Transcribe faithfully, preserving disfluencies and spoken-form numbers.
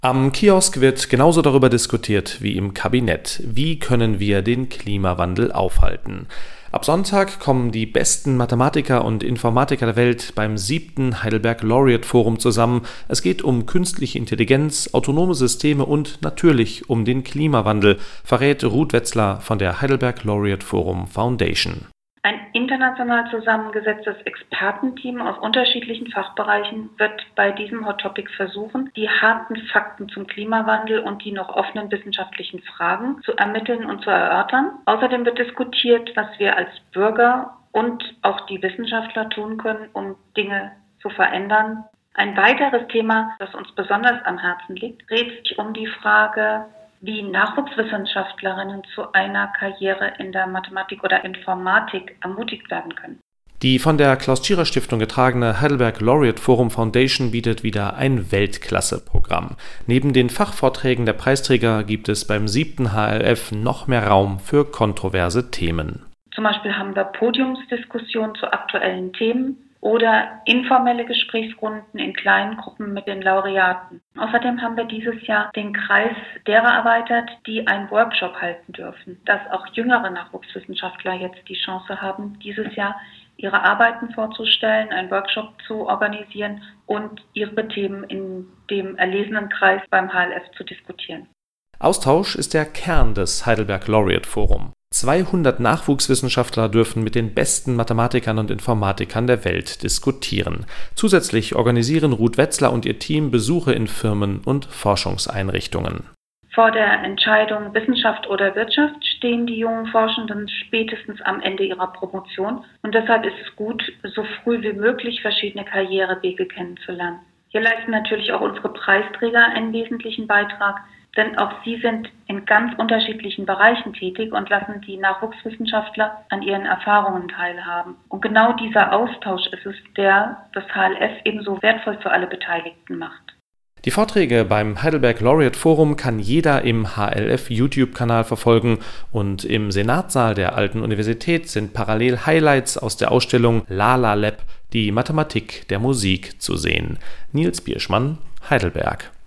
Am Kiosk wird genauso darüber diskutiert wie im Kabinett. Wie können wir den Klimawandel aufhalten? Ab Sonntag kommen die besten Mathematiker und Informatiker der Welt beim siebten Heidelberg Laureate Forum zusammen. Es geht um künstliche Intelligenz, autonome Systeme und natürlich um den Klimawandel, verrät Ruth Wetzlar von der Heidelberg Laureate Forum Foundation. Ein international zusammengesetztes Expertenteam aus unterschiedlichen Fachbereichen wird bei diesem Hot Topic versuchen, die harten Fakten zum Klimawandel und die noch offenen wissenschaftlichen Fragen zu ermitteln und zu erörtern. Außerdem wird diskutiert, was wir als Bürger und auch die Wissenschaftler tun können, um Dinge zu verändern. Ein weiteres Thema, das uns besonders am Herzen liegt, dreht sich um die Frage, wie Nachwuchswissenschaftlerinnen zu einer Karriere in der Mathematik oder Informatik ermutigt werden können. Die von der Klaus-Tschira-Stiftung getragene Heidelberg Laureate Forum Foundation bietet wieder ein Weltklasse-Programm. Neben den Fachvorträgen der Preisträger gibt es beim siebten H L F noch mehr Raum für kontroverse Themen. Zum Beispiel haben wir Podiumsdiskussionen zu aktuellen Themen oder informelle Gesprächsrunden in kleinen Gruppen mit den Laureaten. Außerdem haben wir dieses Jahr den Kreis derer erweitert, die einen Workshop halten dürfen, dass auch jüngere Nachwuchswissenschaftler jetzt die Chance haben, dieses Jahr ihre Arbeiten vorzustellen, einen Workshop zu organisieren und ihre Themen in dem erlesenen Kreis beim H L F zu diskutieren. Austausch ist der Kern des Heidelberg Laureate Forum. zweihundert Nachwuchswissenschaftler dürfen mit den besten Mathematikern und Informatikern der Welt diskutieren. Zusätzlich organisieren Ruth Wetzlar und ihr Team Besuche in Firmen und Forschungseinrichtungen. Vor der Entscheidung Wissenschaft oder Wirtschaft stehen die jungen Forschenden spätestens am Ende ihrer Promotion und deshalb ist es gut, so früh wie möglich verschiedene Karrierewege kennenzulernen. Hier leisten natürlich auch unsere Preisträger einen wesentlichen Beitrag, denn auch sie sind in ganz unterschiedlichen Bereichen tätig und lassen die Nachwuchswissenschaftler an ihren Erfahrungen teilhaben. Und genau dieser Austausch ist es, der das H L F ebenso wertvoll für alle Beteiligten macht. Die Vorträge beim Heidelberg Laureate Forum kann jeder im H L F YouTube-Kanal verfolgen und im Senatssaal der Alten Universität sind parallel Highlights aus der Ausstellung Lala Lab, die Mathematik der Musik, zu sehen. Nils Bierschmann, Heidelberg.